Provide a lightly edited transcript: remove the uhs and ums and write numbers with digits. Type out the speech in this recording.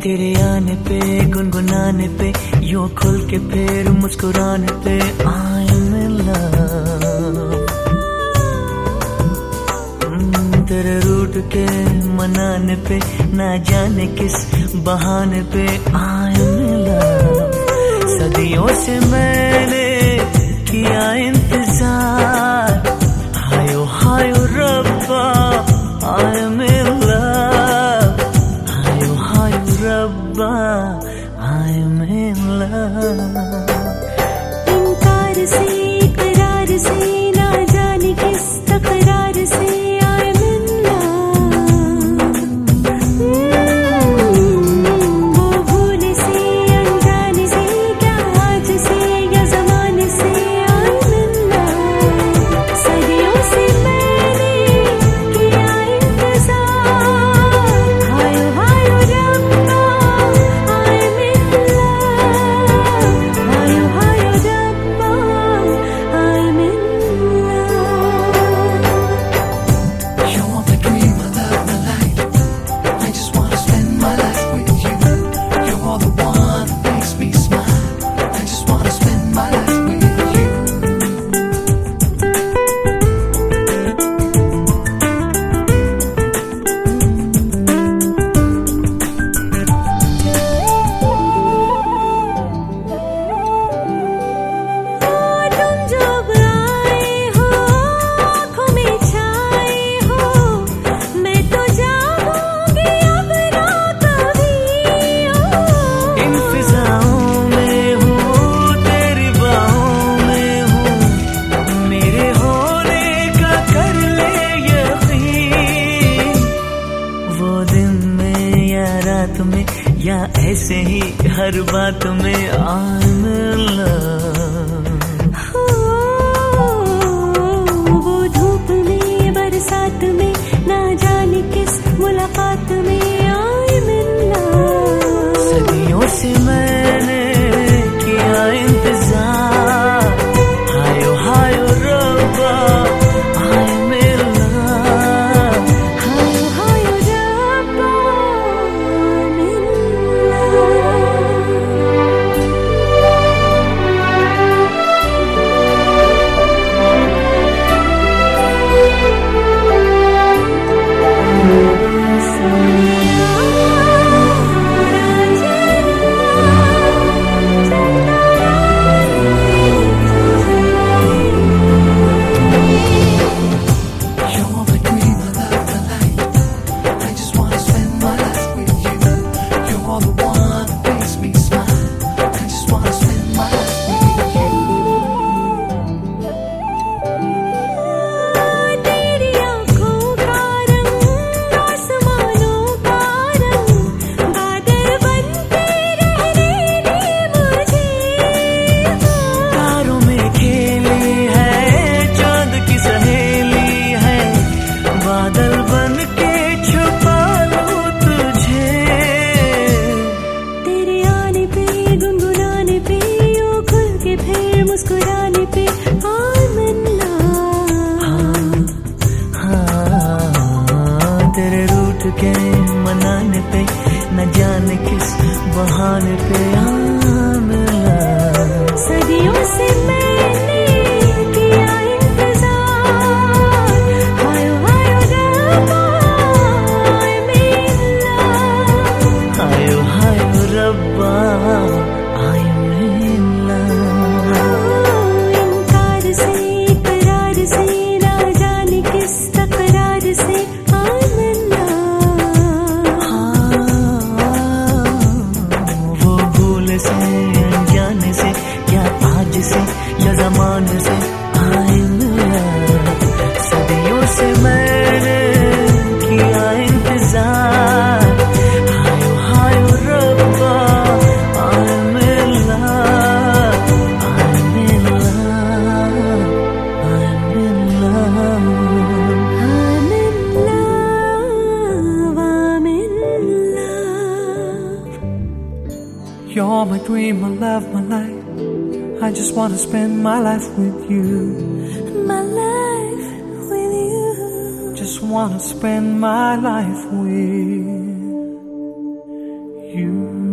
तेरे आने पे गुनगुनाने पे यूं खुल के फिर मुस्कुराने पे आई एम इन लव। तेरे रूठ के मनाने पे ना जाने किस बहाने पे आई एम इन लव। सदियों से मैंने किया इंतजार, हायो हायो रब्बा आई एम इन लव, हायो हायो रब्बा आई एम इन लव। इनकार से इकरार से ना जाने किस तकरार से आई एम इन लव। वो भूल से अनजाने से क्या आज से या जमाने से आई एम इन लव। सदियों से मैंने किया इंतजार, हायो हायो रब्बा आई एम इन लव, हायो हायो रब्बा I am in love. You want the dream, I love the light. I just wanna spend my life with you. You are the one that makes me smile. I just wanna spend my life with you. तुम जब आए हो आँखों में छाए हो, मैं तो जाऊंगी अब ना कभी हो। इन फिजाओं में हूँ तेरी बाहों में हूँ, मेरे होने का कर ले यकीन। वो दिन में या रात में या ऐसे ही हर बात में आई एम इन लव। वो धूप में बरसात में ना जाने किस मुलाकात में आई एम इन लव। सदियों से मैंने किया इंतजार, हायो हायो रब्बा आई एम इन लव, हायो हायो रब्बा I am in love. You want the dream, I love the light. I just wanna spend my life with you. You are the one that makes me smile. I just wanna spend my life with you. तेरी आँखों का रंग आसमानों का रंग, बादल बनते रहने दे मुझे। तारों में खेली है चांद की सहेली है, बादल बन के छुपा लूं तुझे। तेरे आने पे गुनगुनाने पे यूं खुल के फिर मुस्कुराने पे आई एम इन लव। हाँ, तेरे रूठ के मनाने पे न जाने किस बहाने पे आई एम इन लव। सदियों से मैंने किया इंतजार, हायो हायो रब्बा आई एम इन लव। हायो हायो रब्बा आई एम इन लव। इनकार से इकरार से ना जाने किस तकरार से आई एम इन लव। वो भूल से अनजाने से या आज से या जमाने से आई एम इन लव। सदियों से मैंने किया इंतजार, हायो हायो रब्बा I am in love, I am in love, I am in love. I'm in love, I'm in love. You're my dream, my love, my life. I just wanna spend my life with you. My life with you. Just wanna spend my life with you.